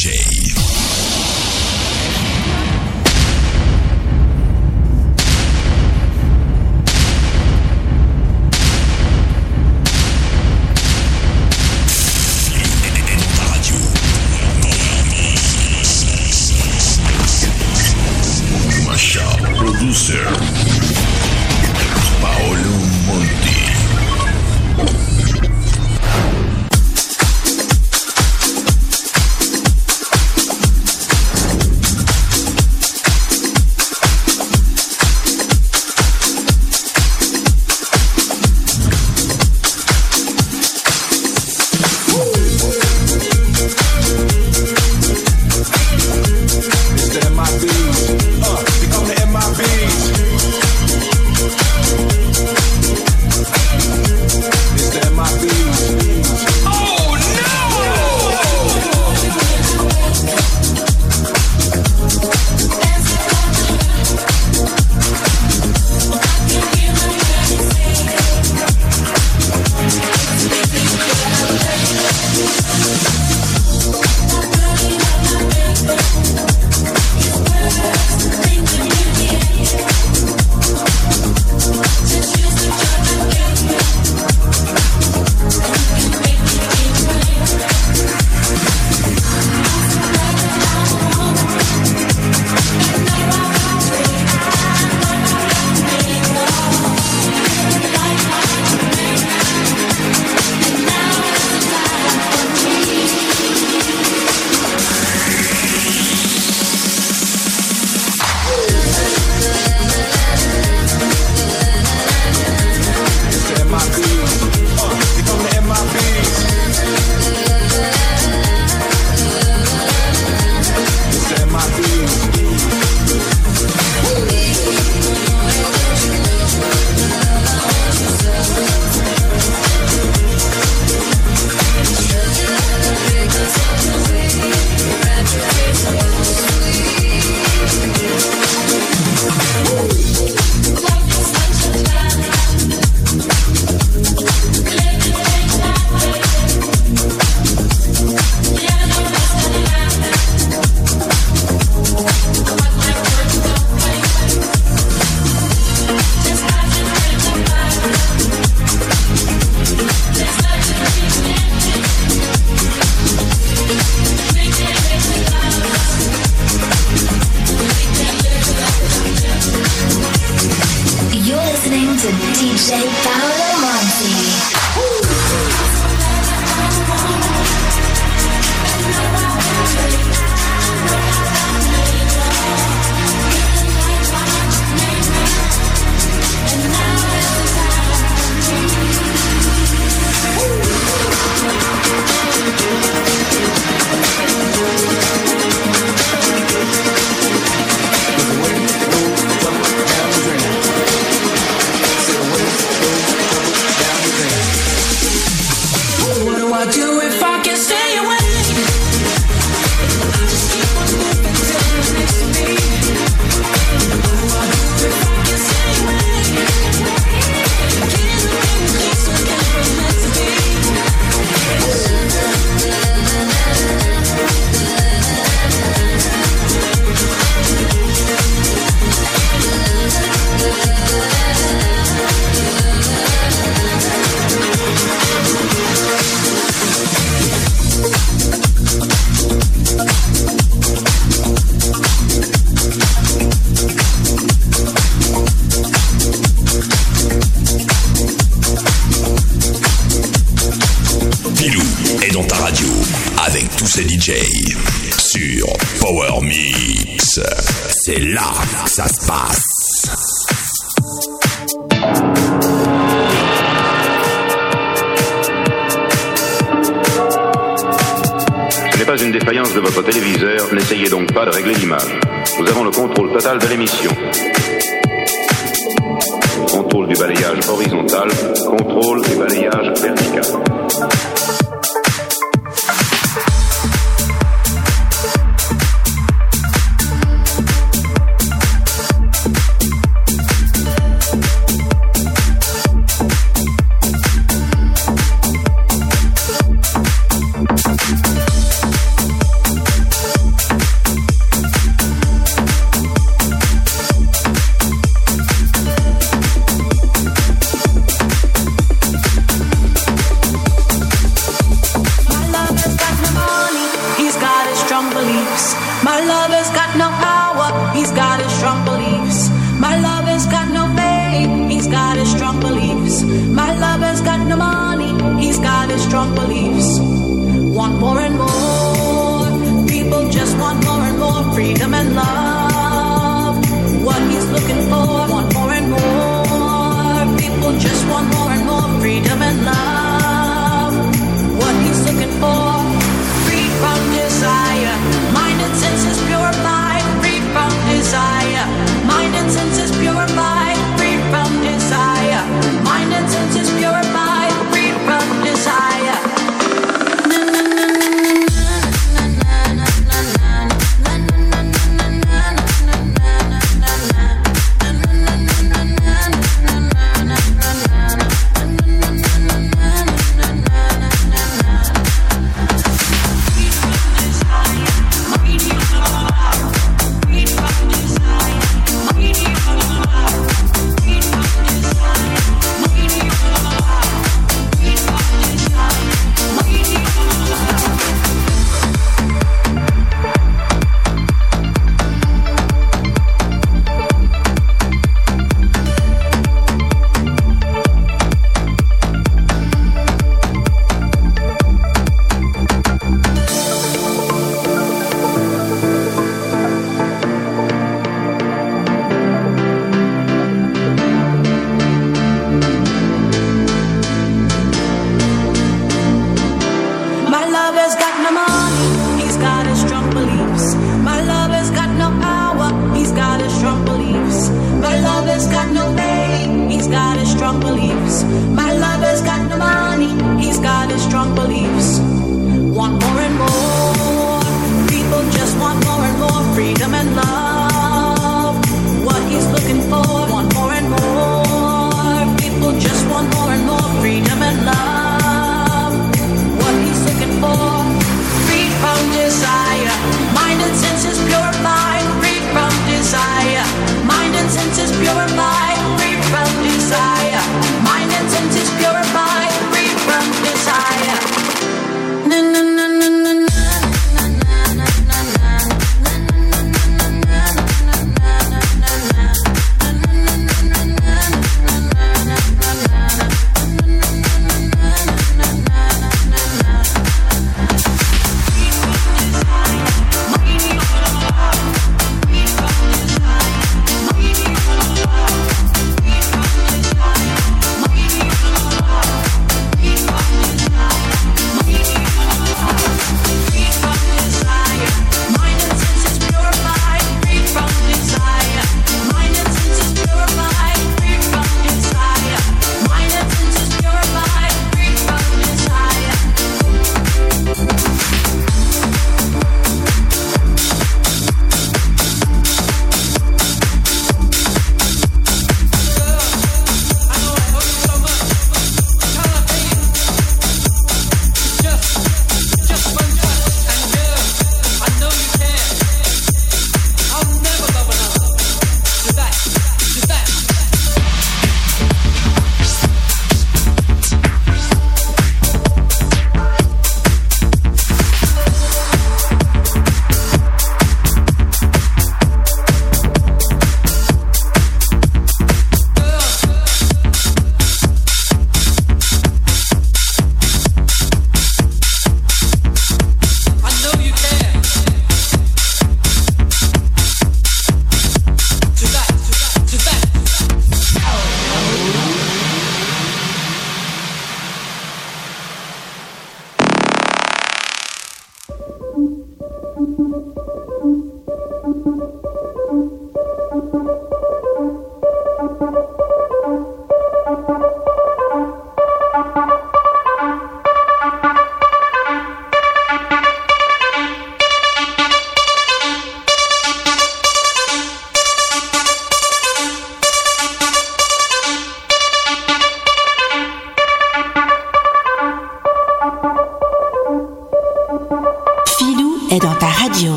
DJ. Producer Paolo Monti. C'est DJ sur Power Mix. C'est là que ça se passe. Ce n'est pas une défaillance de votre téléviseur, n'essayez donc pas de régler l'image. Nous avons le contrôle total de l'émission. Contrôle du balayage horizontal, contrôle du balayage vertical. he's got his strong beliefs. Want more and more, people just want more and more freedom and love. What he's looking for, want more and more, people just want more and more freedom and love. What he's looking for, free from desire, mind and senses purified, free from desire, mind and senses purified, free from desire, mind and senses purified, free from desire. Na na na na na na.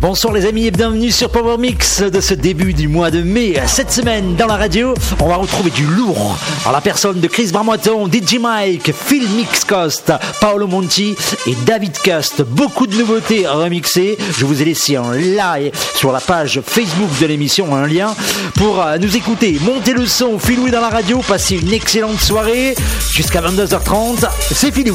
Bonsoir les amis et bienvenue sur Power Mix de ce début du mois de mai. Cette semaine dans la radio, on va retrouver du lourd en la personne de Chris Marmoiton, DJ Mike, Phil Mixcost, Paolo Monti et David Cust. Beaucoup de nouveautés remixées. Je vous ai laissé en live sur la page Facebook de l'émission un lien pour nous écouter. Montez le son, Philou est dans la radio, passez une excellente soirée jusqu'à 22h30. C'est Philou.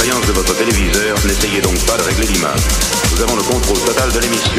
défaillance de votre téléviseur, n'essayez donc pas de régler l'image. Nous avons le contrôle total de l'émission.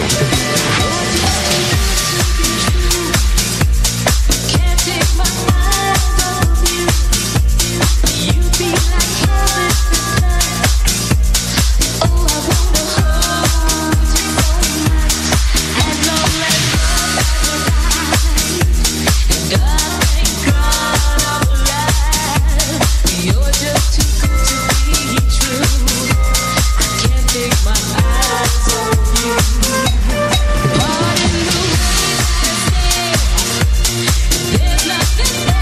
There's nothing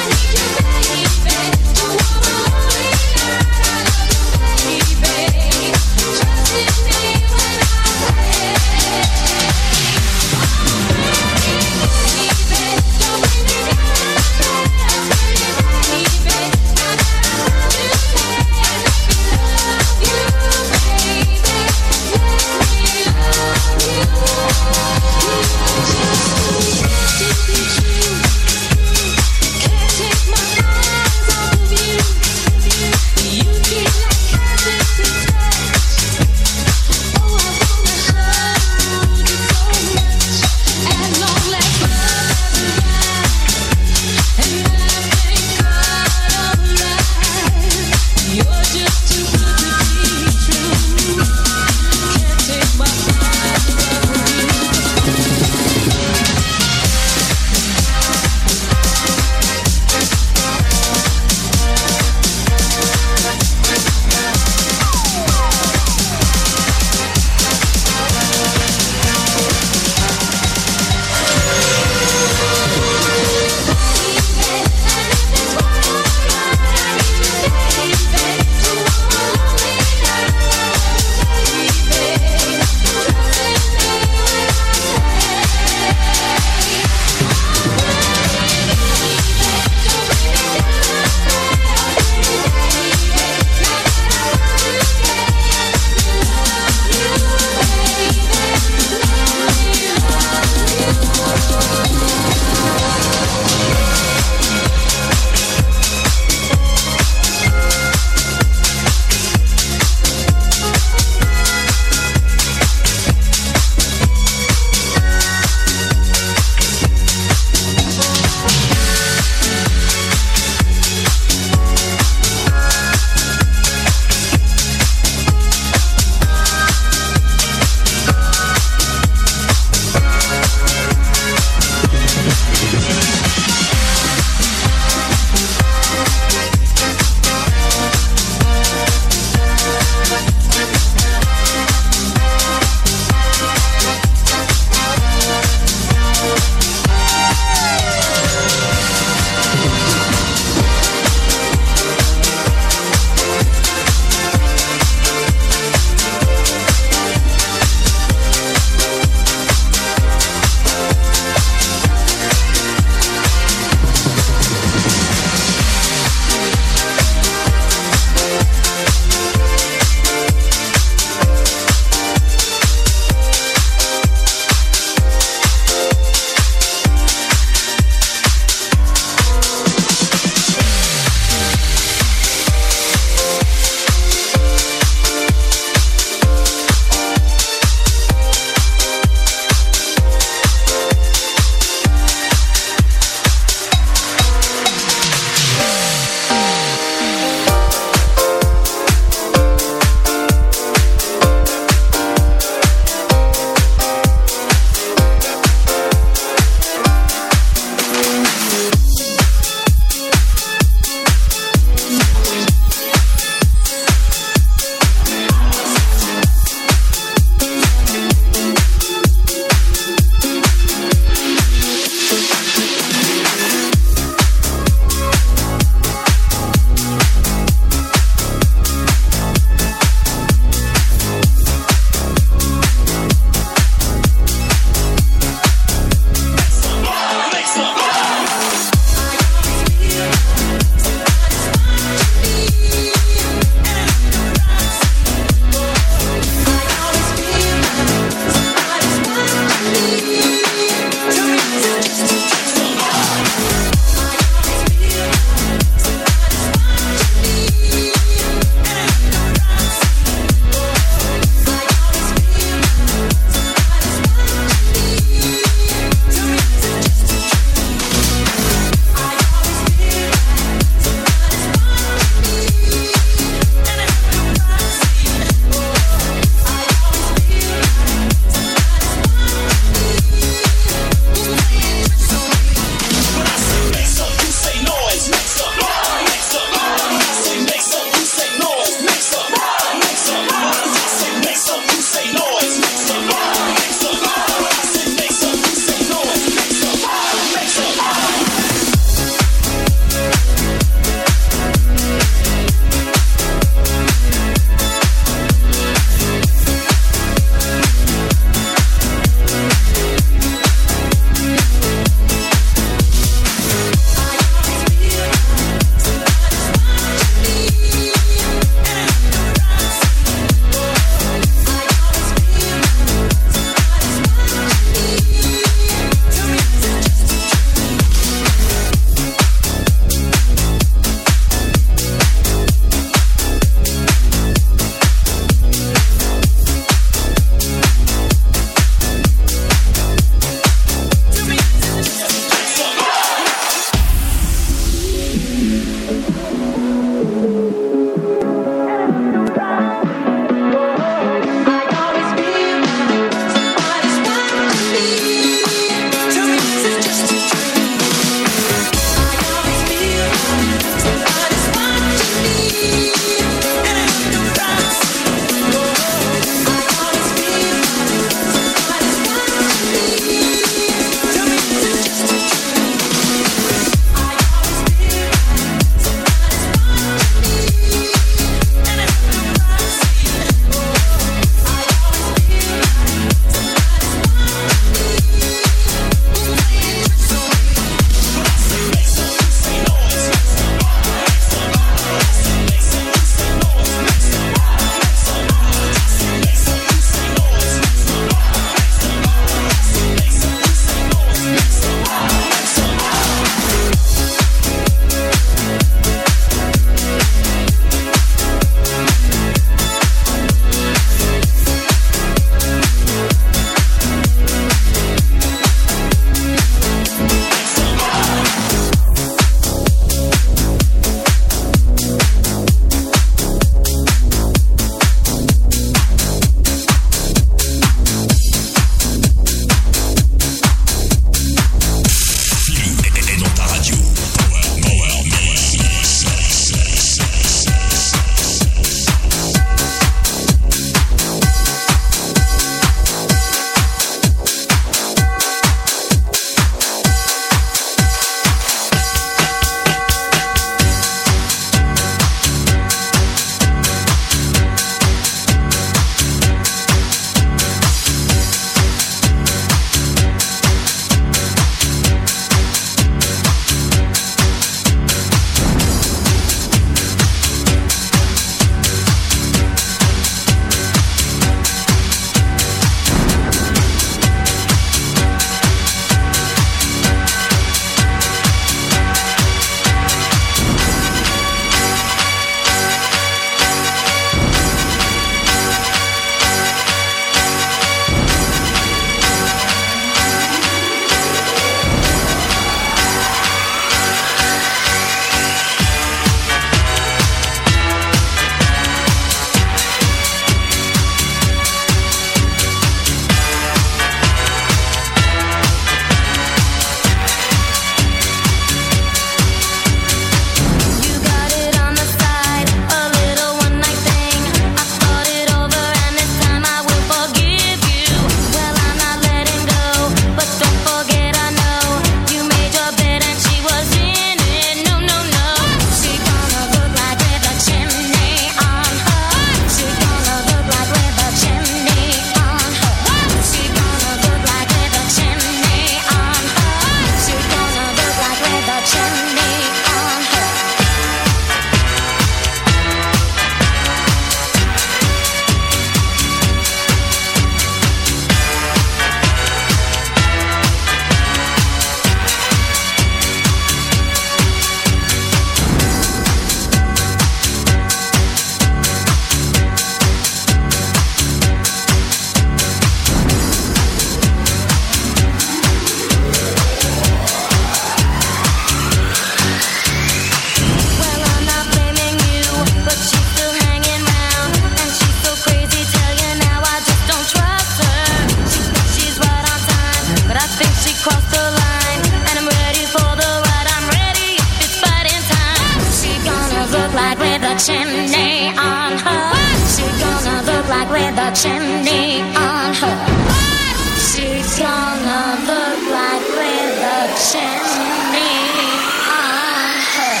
chimney on her? What's she gonna look like with a chimney on her? What's she gonna look like with a chimney on her?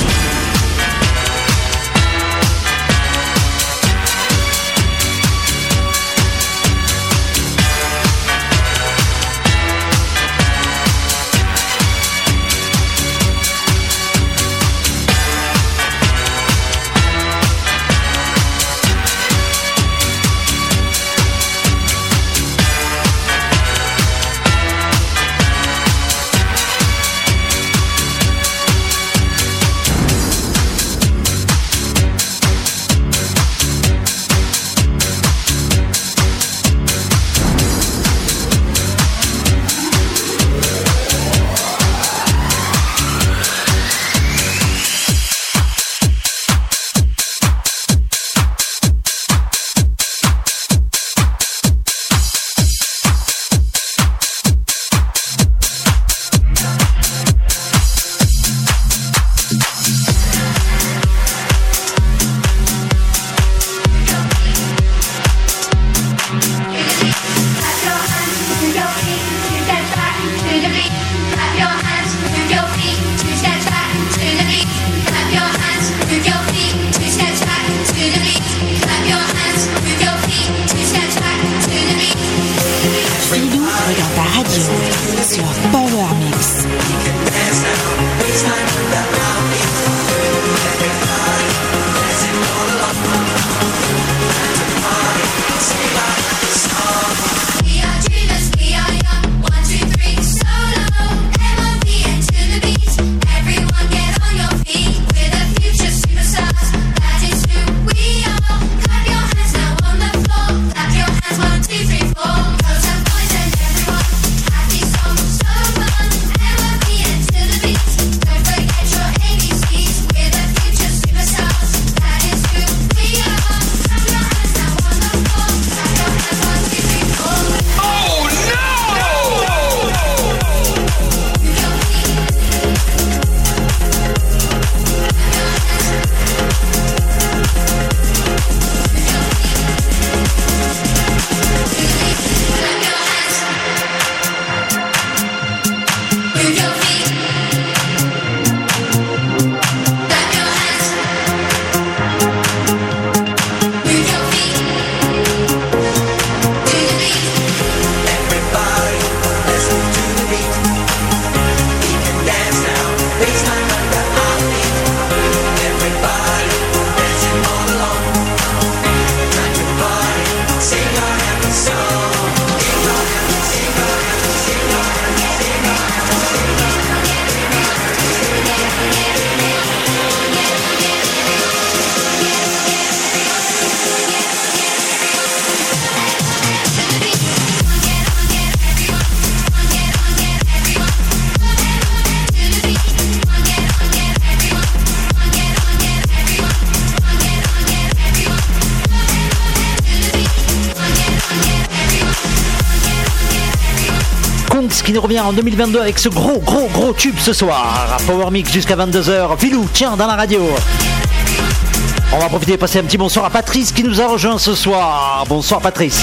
Qui nous revient en 2022 avec ce gros tube ce soir. Power Mix jusqu'à 22h. Filou, tiens, dans la radio. On va profiter de passer un petit bonsoir à Patrice qui nous a rejoint ce soir. Bonsoir Patrice.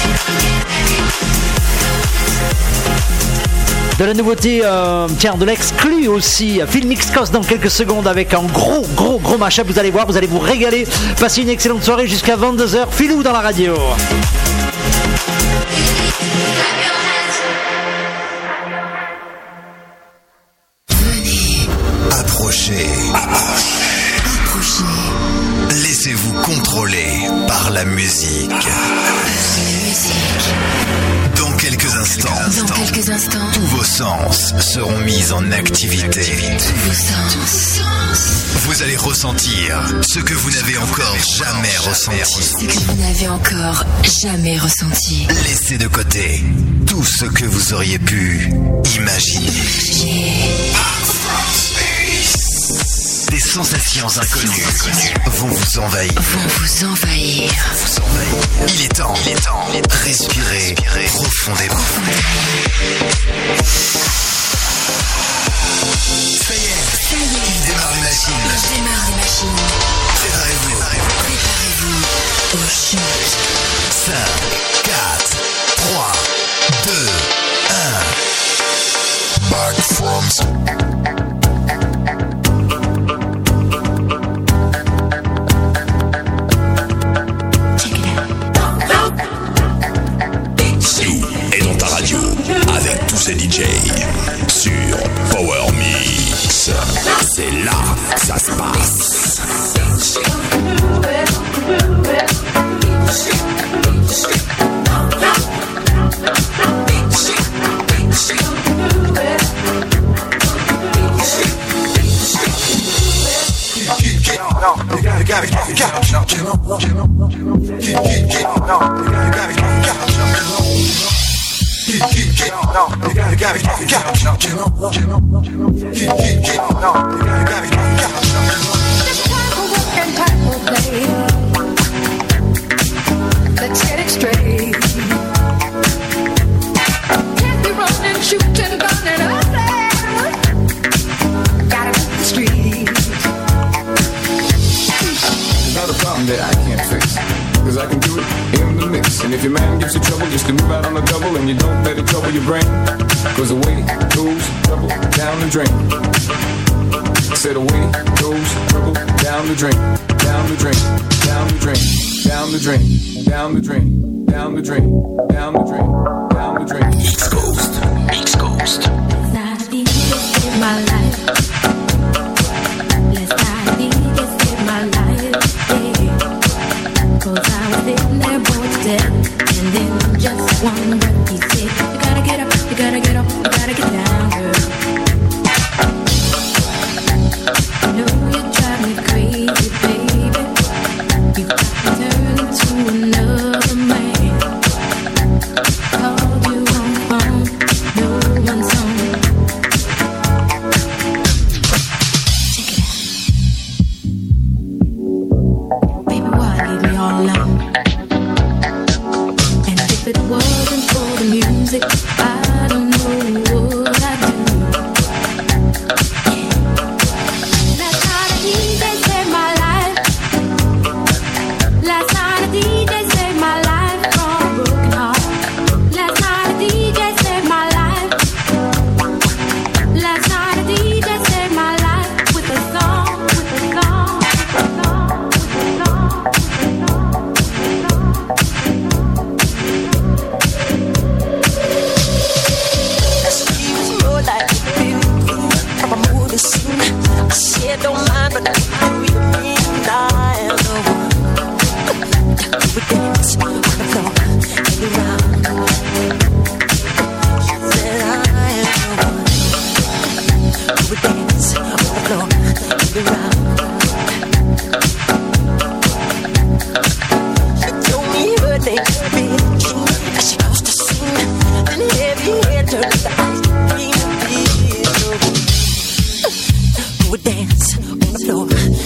De la nouveauté, de l'exclu aussi. Phil Mix Coast dans quelques secondes avec un gros mashup. Vous allez voir, vous allez vous régaler. Passez une excellente soirée jusqu'à 22h. Filou dans la radio. Approchez. Laissez-vous contrôler par la musique. Dans quelques instants, tous vos sens seront mis en activité. Vous allez ressentir ce que vous n'avez encore jamais ressenti. Laissez de côté tout ce que vous auriez pu imaginer. Des sensations inconnues vont vous envahir. Il est temps. Respirez profondément. Ça y est. Démarre les machines. Préparez-vous au shoot. 5, 4, 3, 2, 1. Back from... Avec tous ces DJ sur Power Mix. C'est là que ça se passe. Let's get it straight. Can't be running, shooting, gunning up there. Gotta hit the street. It's not a problem that I can't fix, 'cause I can do it in the mix. And if your man gives you trouble, just to move out on the double, and you don't let it trouble your brain, 'cause away goes trouble down the drain. Said away goes trouble down the drain, down the drain, down the drain, down the drain, down the drain, down the drain, down the drain, down the drain. Mix Ghost, Mix Ghost. Let's not be this in my life. Let's not be this in my life. Yeah. 'Cause I was sitting there bored to death, and then just one breath he said, you gotta get up, you gotta get up, you gotta get down, girl. I know you drive me crazy, baby. You got me turn into another man. Called you on the phone, no one's home. Check it out. Baby, why leave me all alone? And if it wasn't for the music, I don't know what I'd do. Last night a DJ saved my life. Last night a DJ saved my life from a broken heart. Last night a DJ saved my life. Last night a DJ saved my life with a song, with a song, with a song, with a song, with a song, with a song. She was more like a beauty from a movie scene. I said don't mind, but I really I am the one. We would dance on the floor and around. She said I am the one. We would dance on the floor and around. She told me her name was Bitchy as she used to sing. Then heavy hair turned to ice cream and beer. We would dance on the floor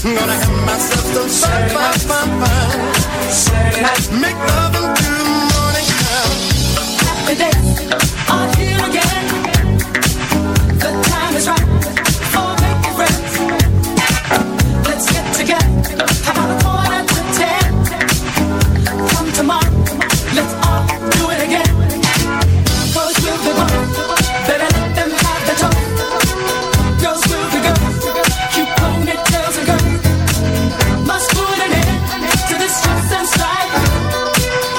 Gonna have myself some fun. Make love until the morning comes. Happy days are here again. The time is right for making friends. Let's get together. How about 9:45? Come tomorrow, let's all do it again. Boys will be boys, better let them have the talk. Girls will be girls, cute ponytails and girls. Must put an end to this stress and strife.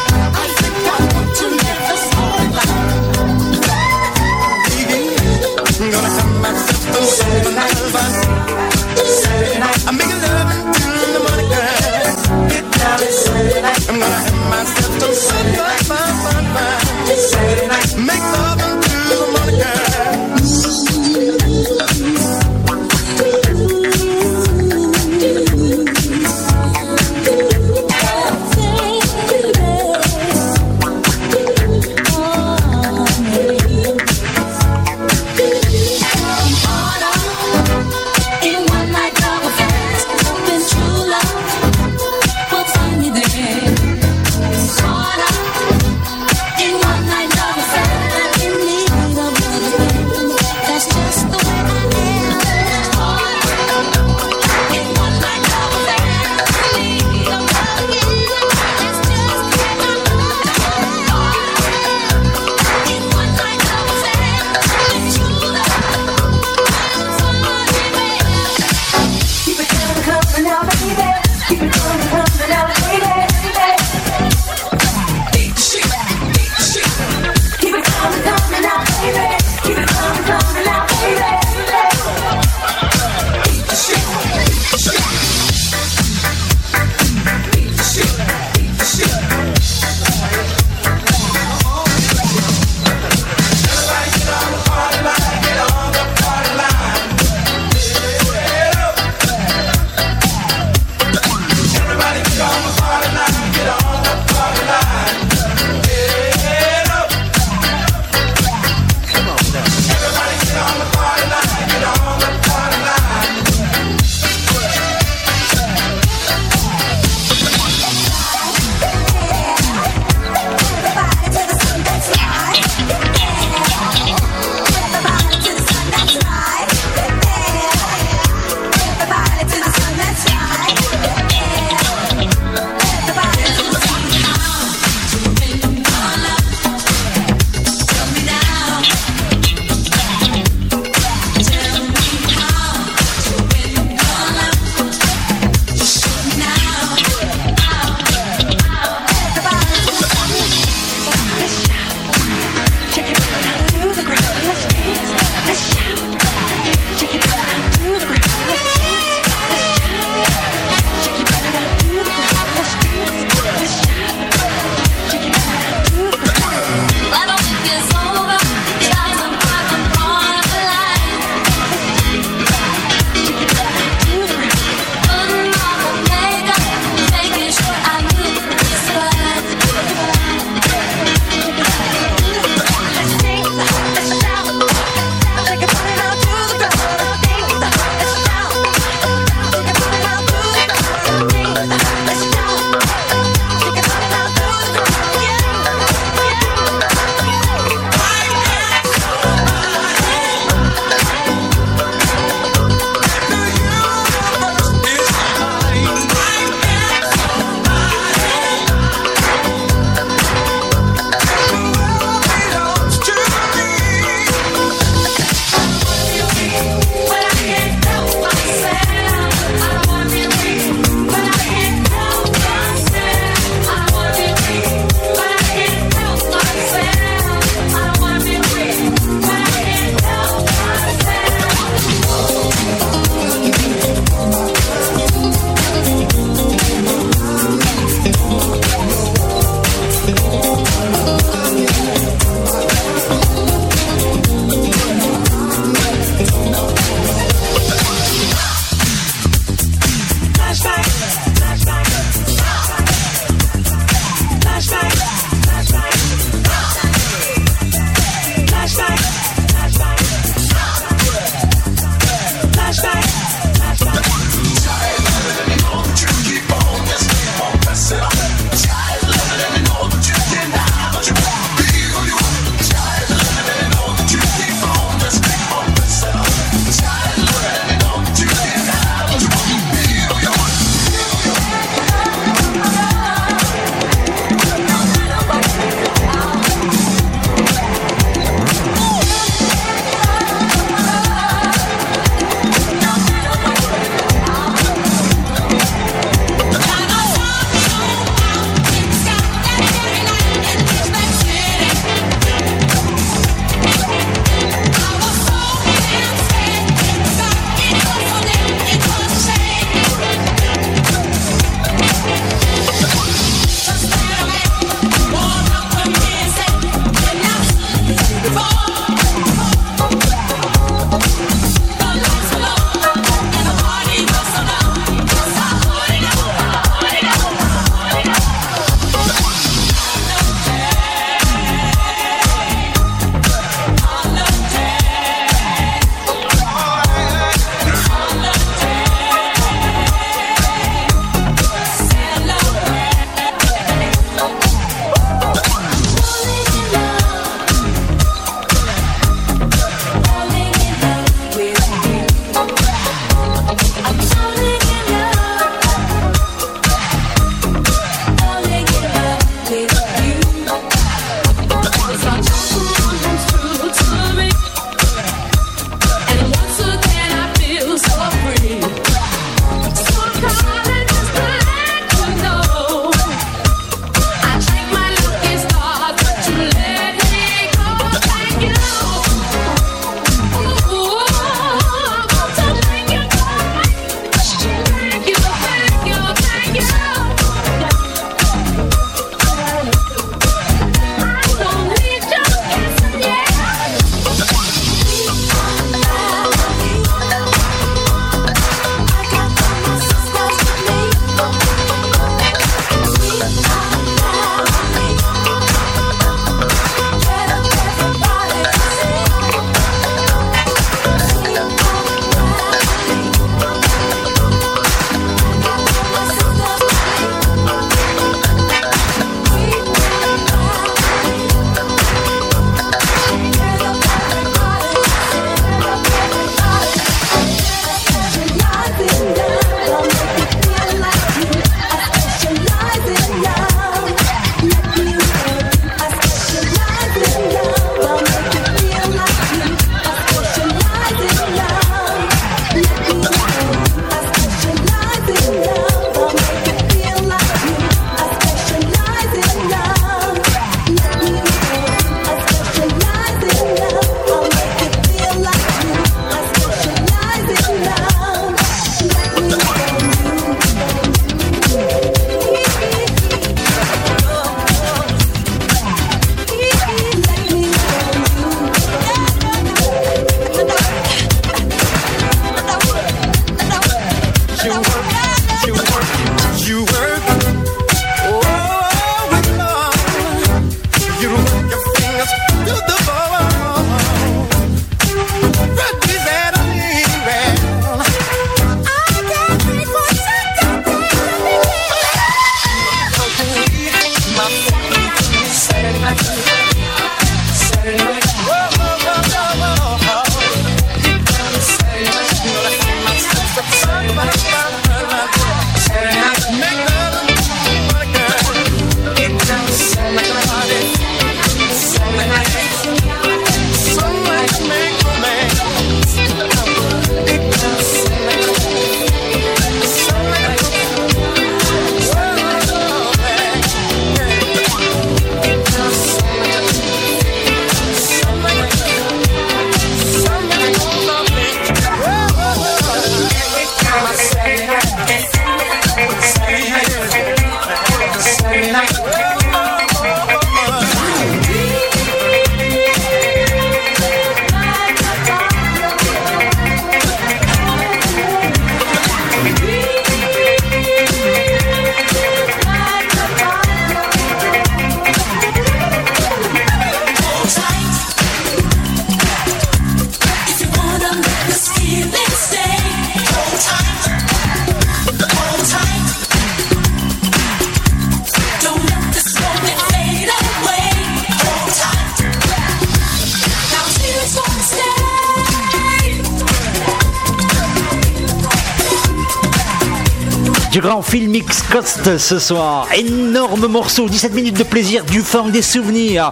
Du grand Phil Mix Cost ce soir. Énorme morceau, 17 minutes de plaisir, du funk, des souvenirs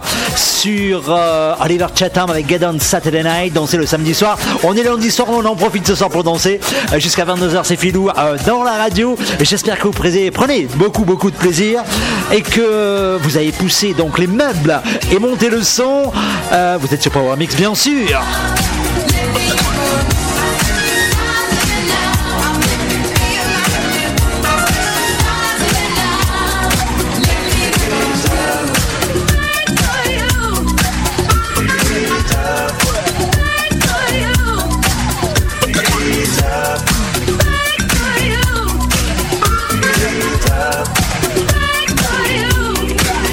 sur Oliver Chatham avec Get On Saturday Night, danser le samedi soir. On est lundi soir, on en profite ce soir pour danser. Jusqu'à 22h, c'est Philou dans la radio. J'espère que vous prenez beaucoup de plaisir et que vous avez poussé donc les meubles et monté le son. Vous êtes sur Power Mix, bien sûr.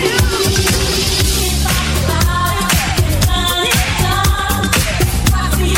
Coffee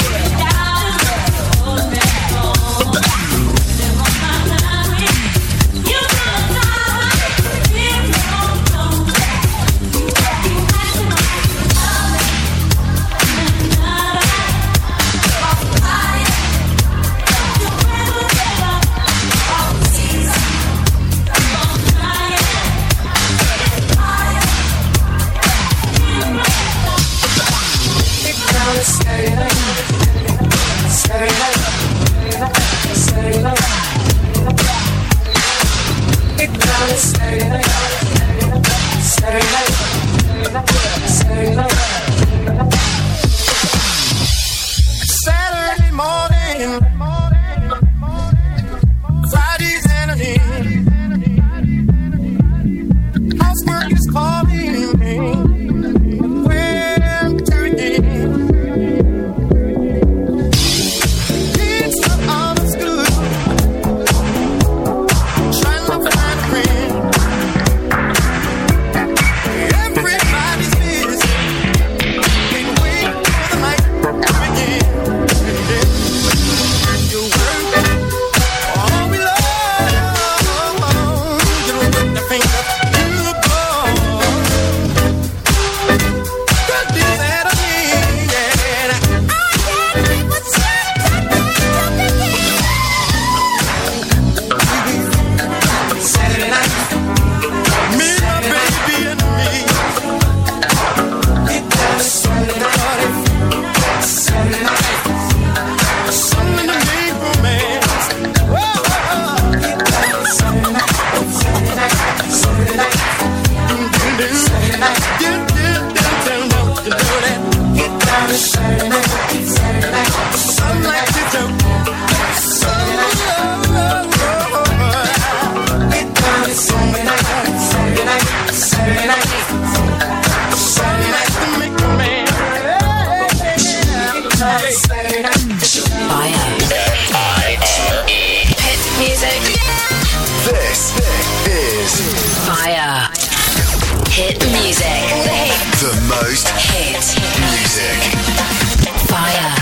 hit music. The most Hit music. fire.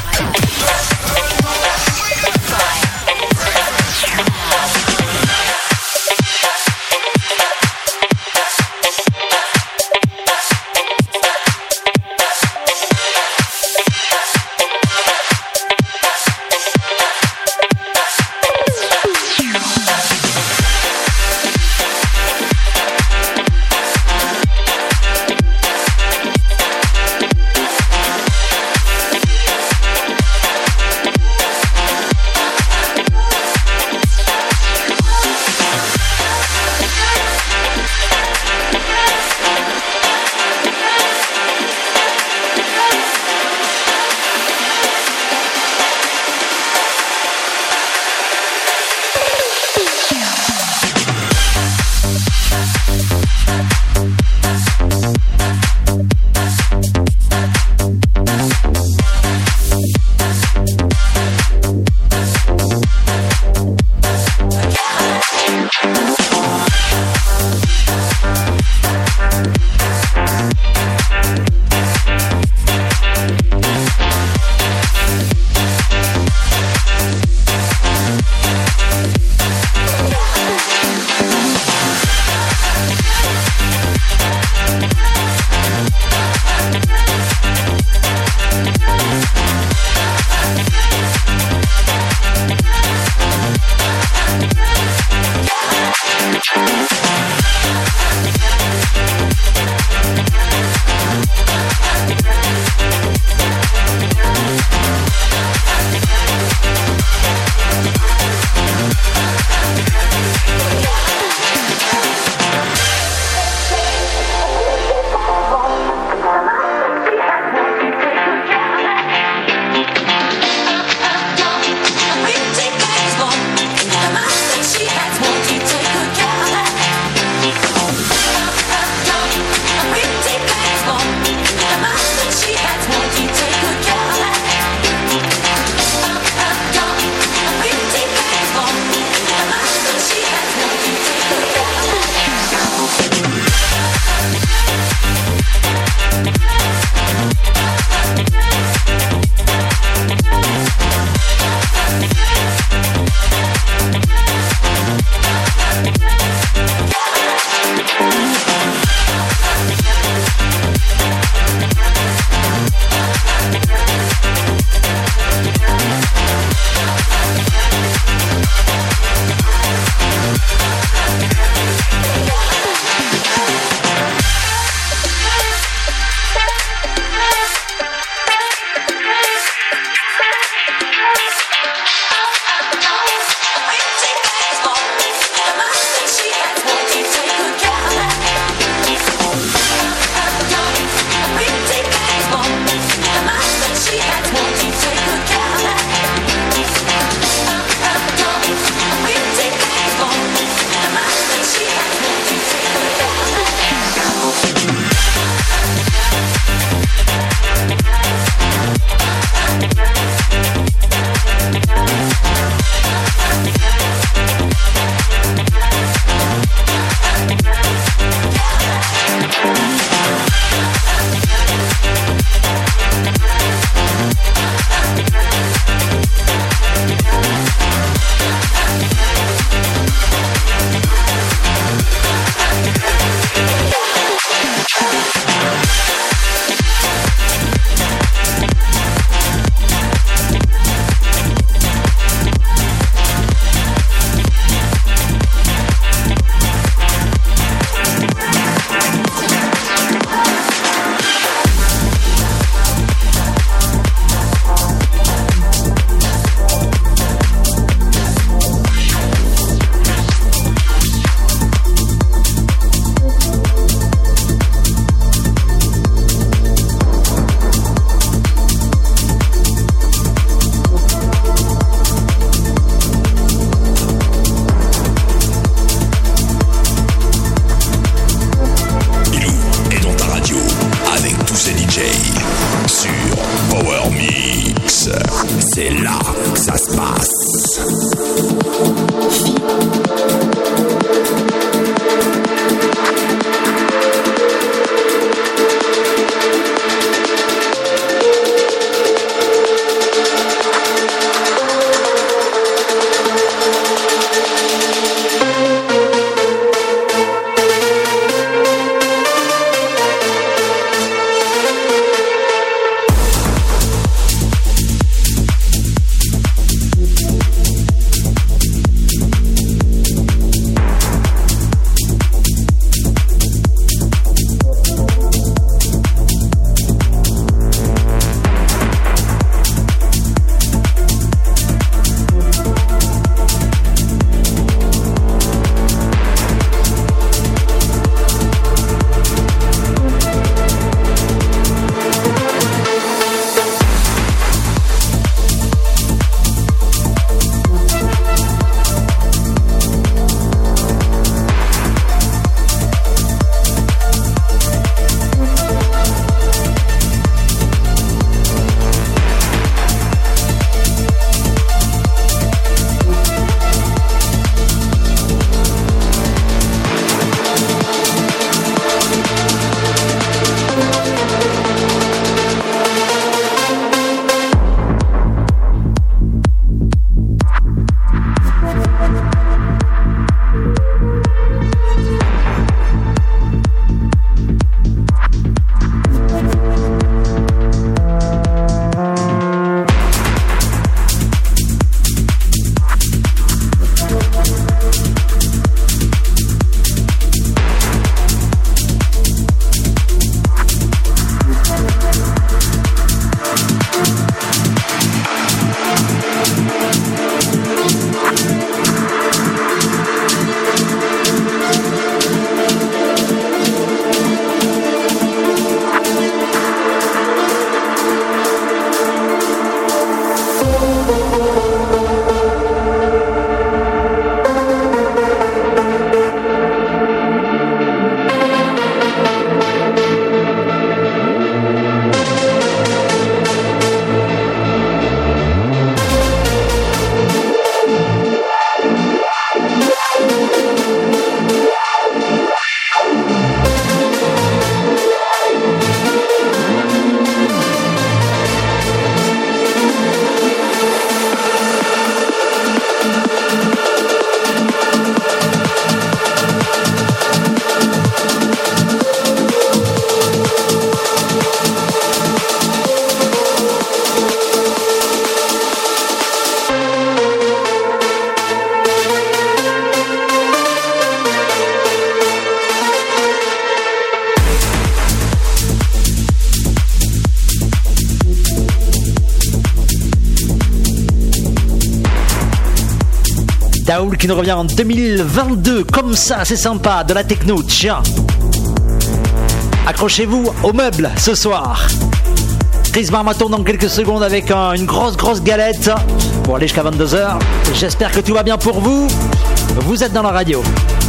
Daoul qui nous revient en 2022, comme ça, c'est sympa, de la techno, tiens. Accrochez-vous aux meubles ce soir. Chris Marmaton dans quelques secondes avec une grosse galette pour aller jusqu'à 22h. J'espère que tout va bien pour vous. Vous êtes dans la radio.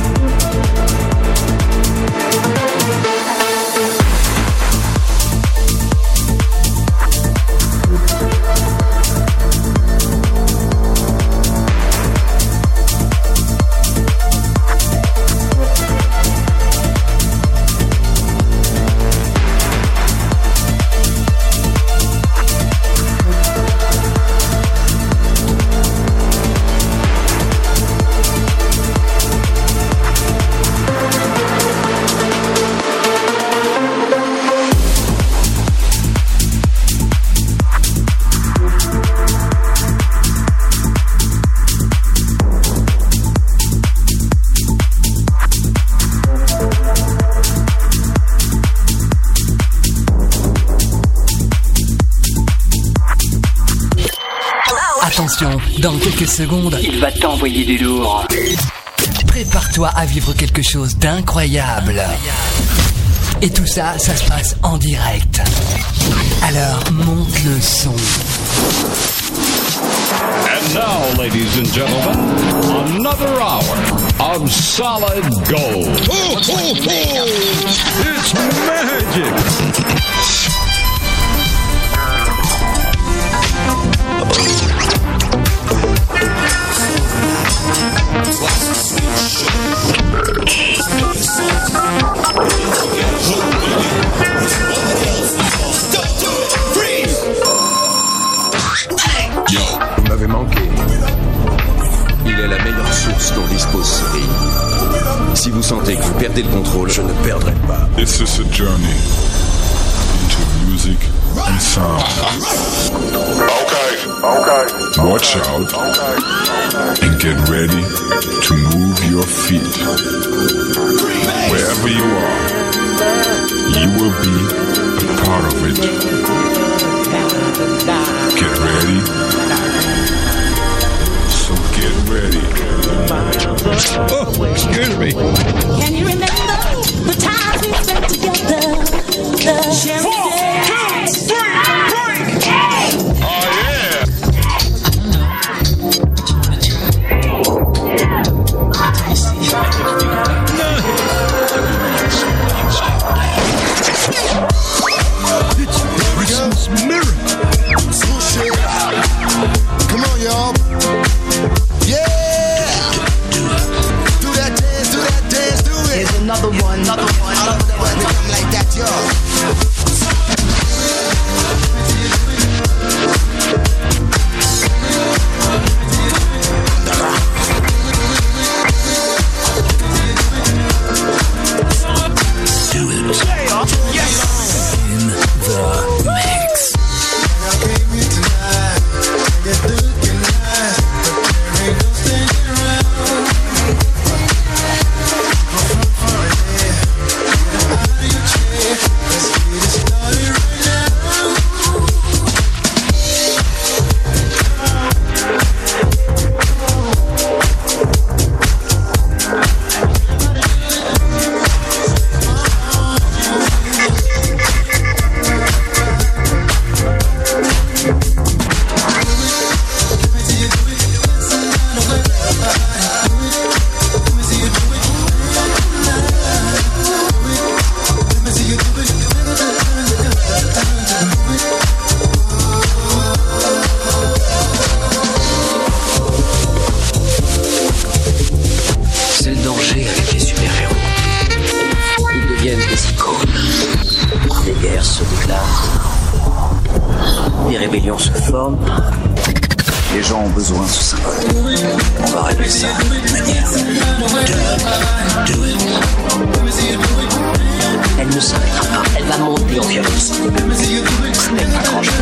Dans quelques secondes, il va t'envoyer du lourd. Prépare-toi à vivre quelque chose d'incroyable. Et tout ça, ça se passe en direct. Alors, monte le son. And now, ladies and gentlemen, another hour of solid gold. It's magic. Yo, vous m'avez manqué. Il est la meilleure source dont dispose ce pays. Si vous sentez que vous perdez le contrôle, je ne perdrai pas. This is a journey into music and sound. Okay. Watch out and get ready to move your feet. Wherever you are, you will be a part of it. Get ready. So get ready. Oh, excuse me. Can you remember the times we spent together? The sharing 4, 2, 3, break! Oh, yeah! Christmas miracle. Come on, y'all. Yeah. Do that dance, do it. Here's another one. I love that when they come like that, y'all. Les gens ont besoin de ce symbole. On va régler ça de manière Elle ne s'arrêtera pas, elle va monter en violence. Ce n'est pas grand-chose.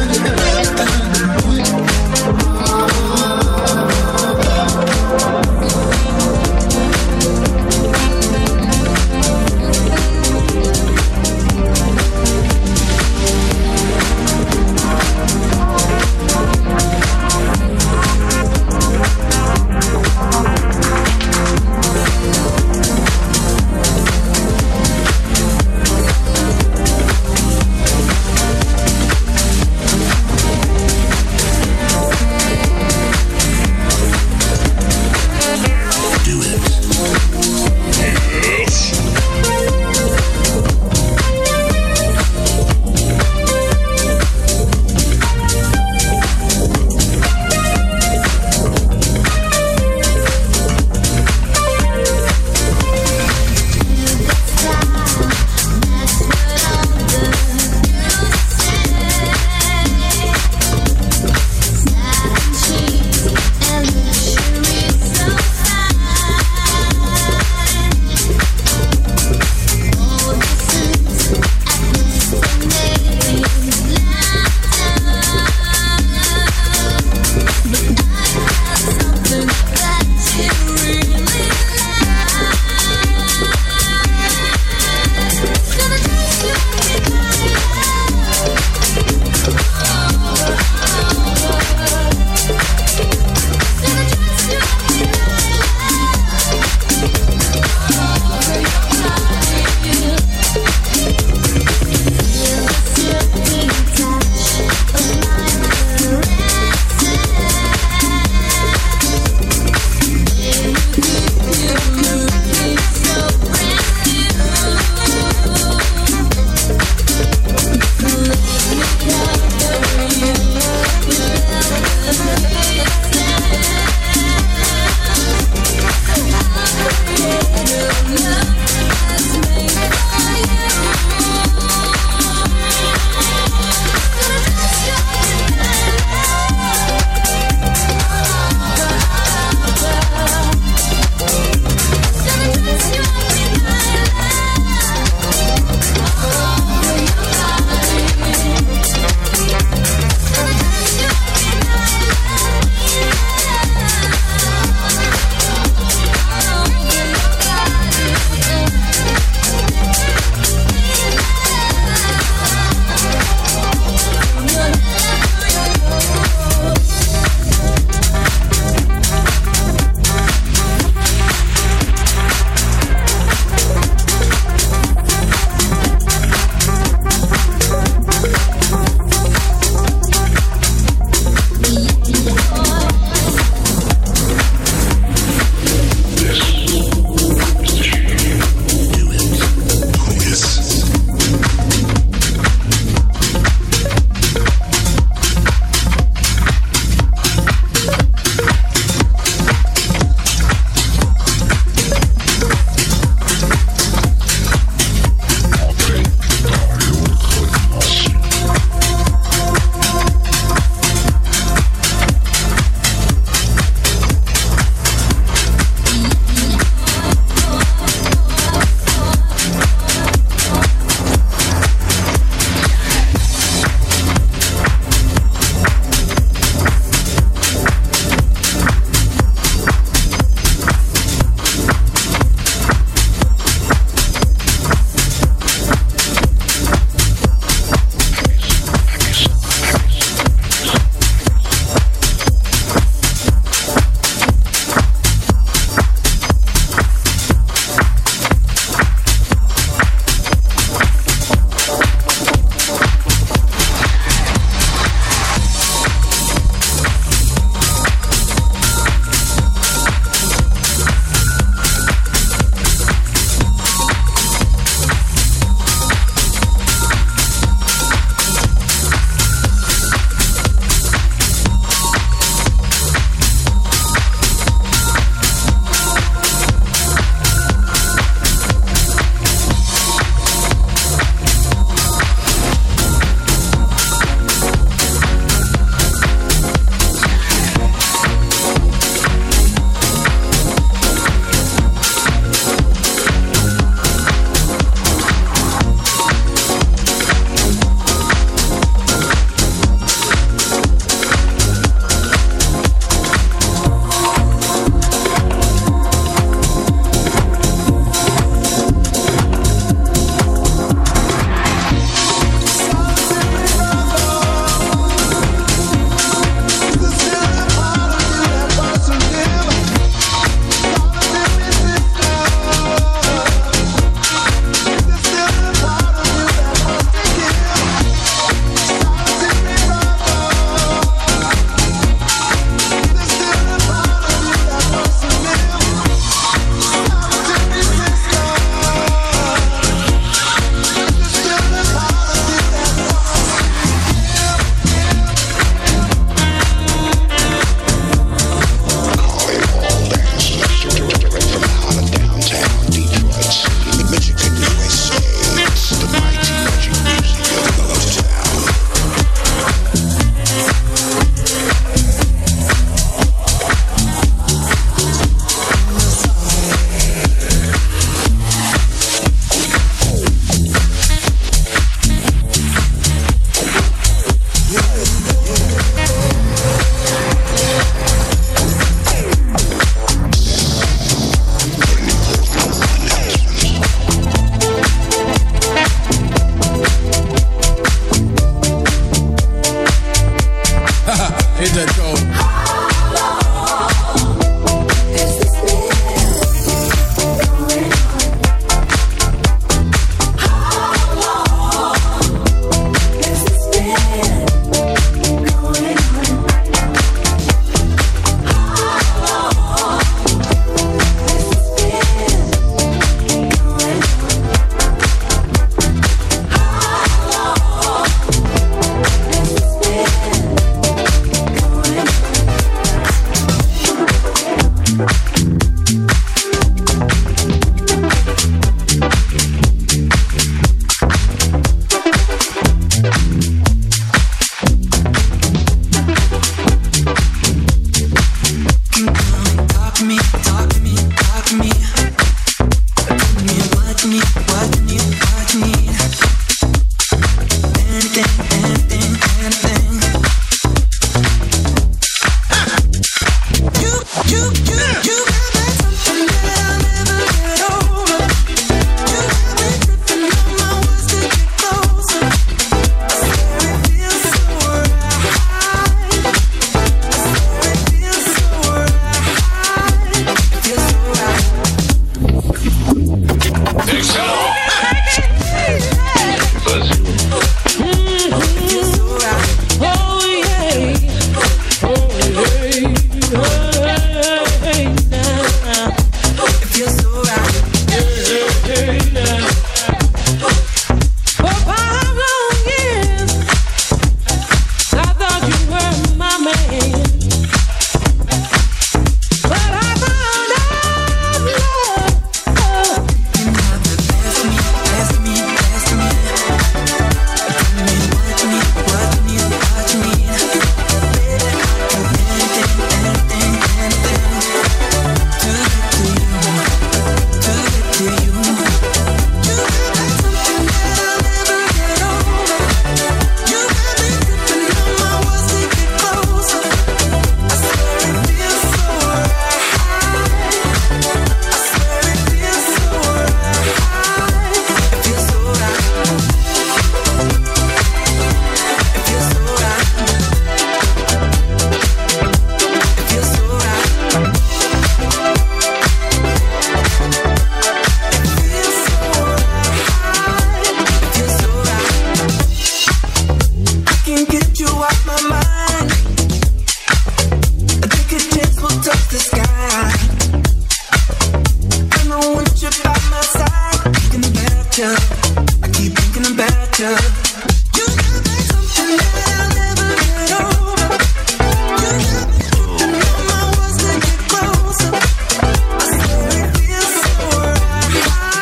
you. I keep thinking about you. You got me something that I'll never get over. You got me tripping on my words to get closer. I swear it feels so right.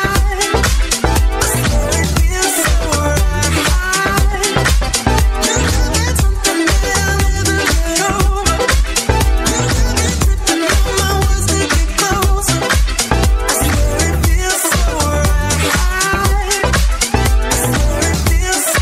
I swear it feels so right. You got me something that I'll never get over. You got me tripping on my words to get closer. I swear it feels so right. I swear it feels so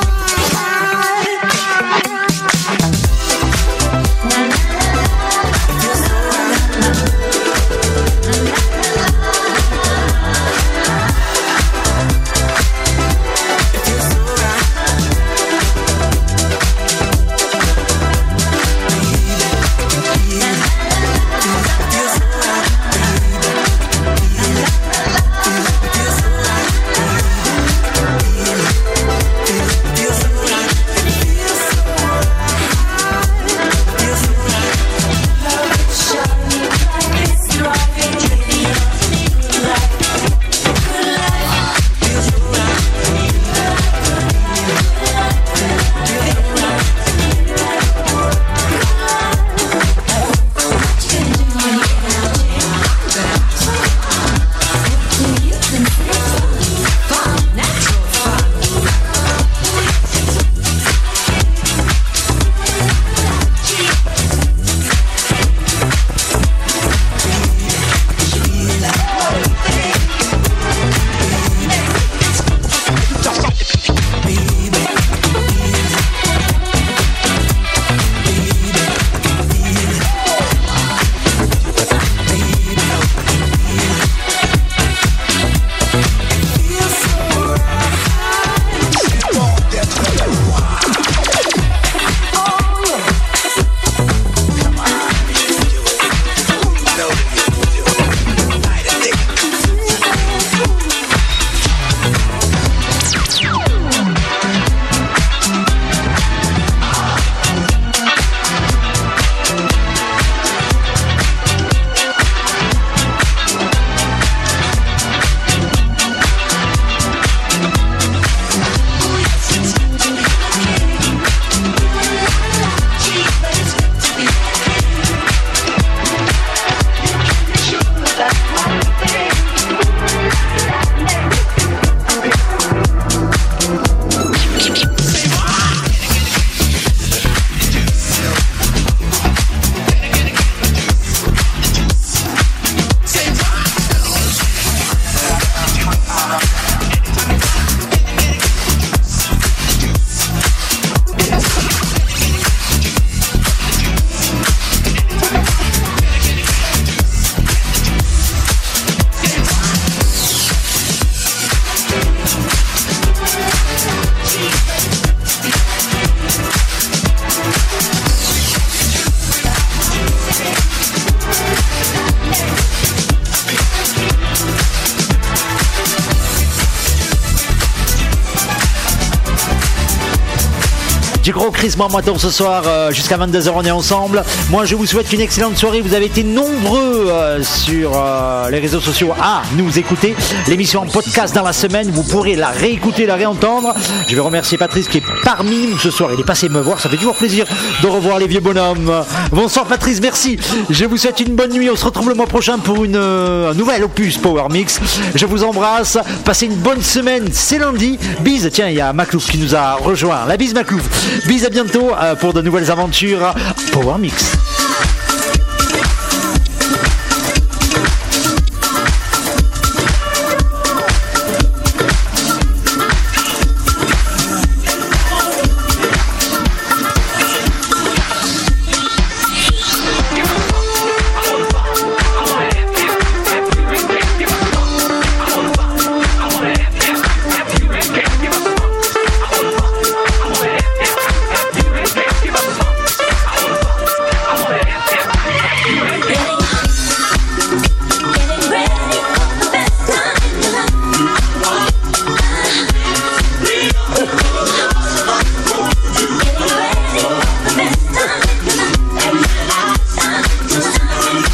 Du gros Chris Marmoiton ce soir jusqu'à 22h on est ensemble. Moi je vous souhaite une excellente soirée. Vous avez été nombreux sur les réseaux sociaux à nous écouter. L'émission en podcast dans la semaine, vous pourrez la réécouter, la réentendre. Je vais remercier Patrice qui est parmi nous ce soir. Il est passé me voir, ça fait toujours plaisir de revoir les vieux bonhommes. Bonsoir Patrice, merci. Je vous souhaite une bonne nuit. On se retrouve le mois prochain pour un nouvel opus Power Mix. Je vous embrasse. Passez une bonne semaine. C'est lundi. Bise. Tiens, il y a Maclouf qui nous a rejoint. La bise Maclouf. Bise, à bientôt pour de nouvelles aventures Power Mix.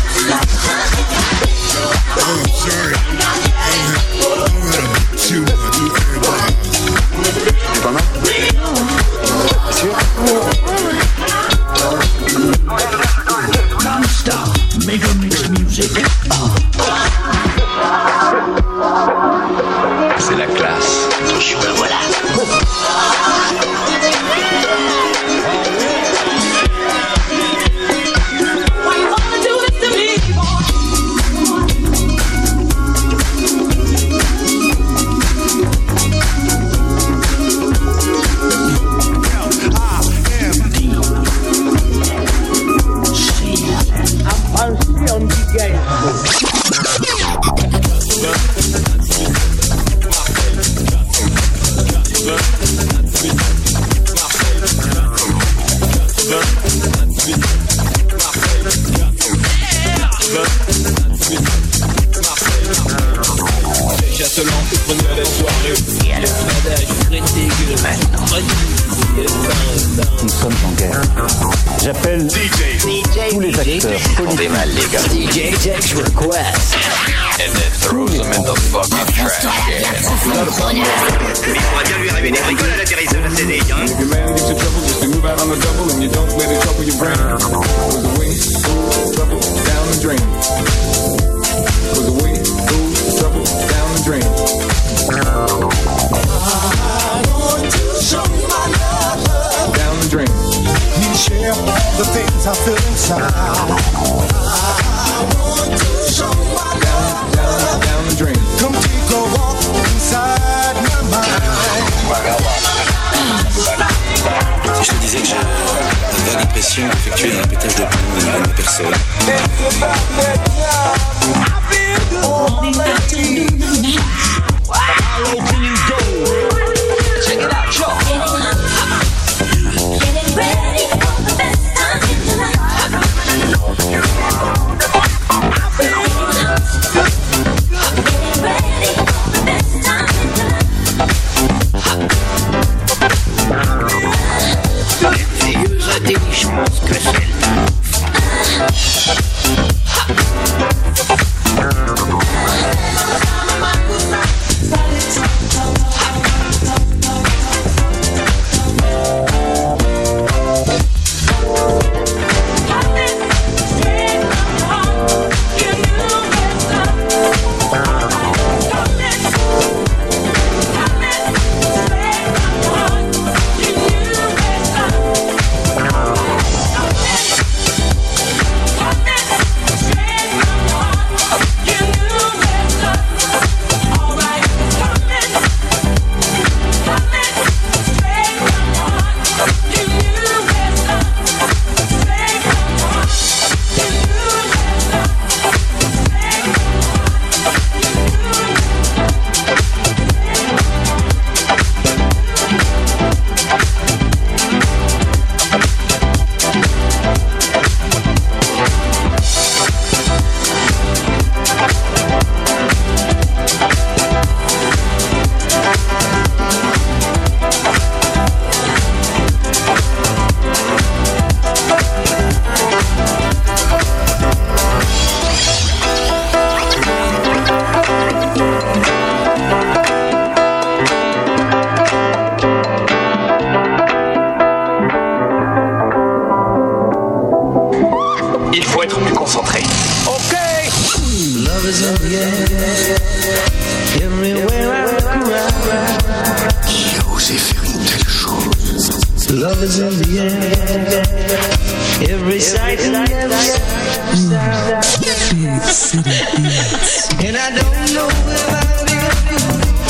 Too much. attelant et prenait les soirées. Et alors, je dégueu. Maintenant, nous sommes en guerre. J'appelle tous les acteurs. On est mal, les gars. DJ Jack's Request. And then throws them in the fucking trash can. Mais il pourrait bien lui arriver des bricoles à l'atterrissage de la CDI, hein. If your man gets in trouble, just to move out on the double, and you don't let it trouble your brain. Cause the way goes trouble down the drain. Cause the way goes trouble down the drain. I want to show you my love. Down the drain. You share all the things I feel inside. I want to show you my love. Down the drain. Come take a walk inside my mind. Si je te disais que j'ai une vague impression d'effectuer un pétage de plomb au niveau de ma personne. Check it out, y'all. Getting ready for the best time in the night. Je pense que c'est le Love is in the air. Every sight and every sound. And I don't know if I've been,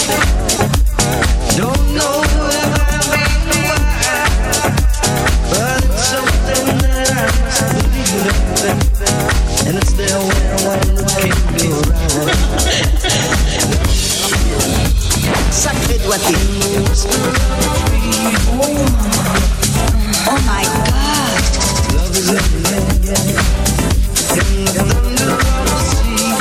don't know if I've been wild, but it's something that I must believe in, and it's there when looking around. Sacré doigté. Oh my God. Love is in the air. In the thunder of the sea.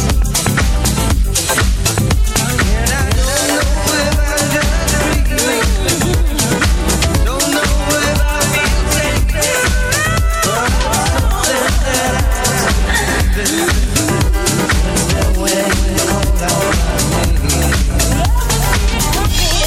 And I don't know if I got dreaming. Don't know if I feel taken. But something that I've been when all I need.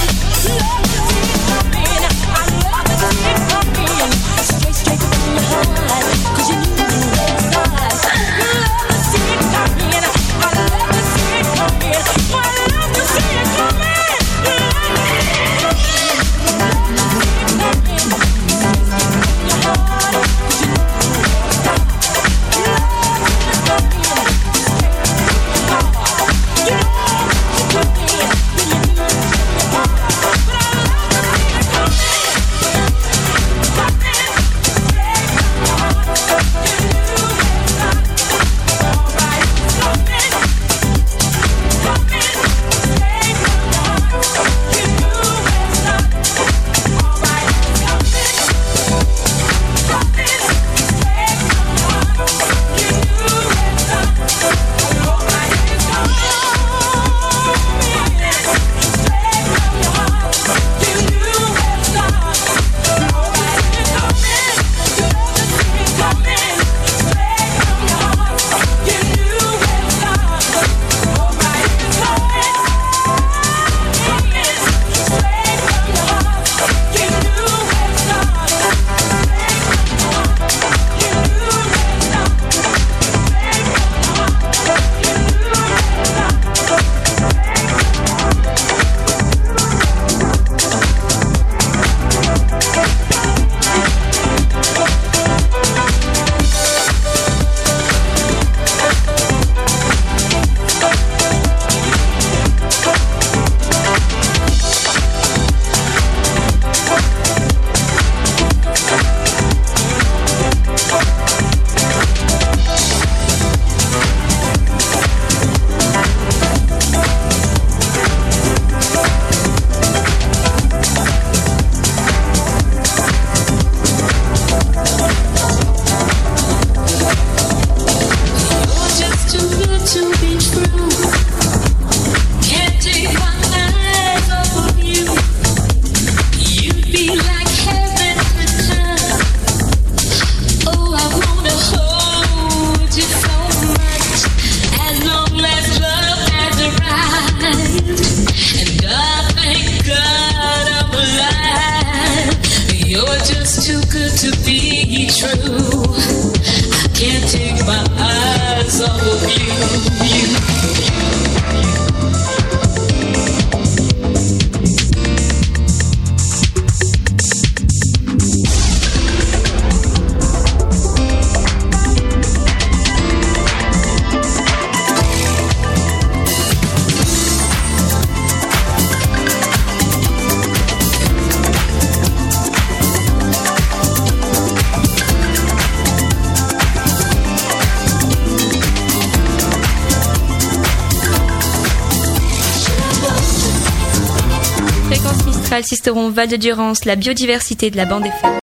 Fréquence Mistral, Sisteron, Val de Durance, la biodiversité de la bande FM.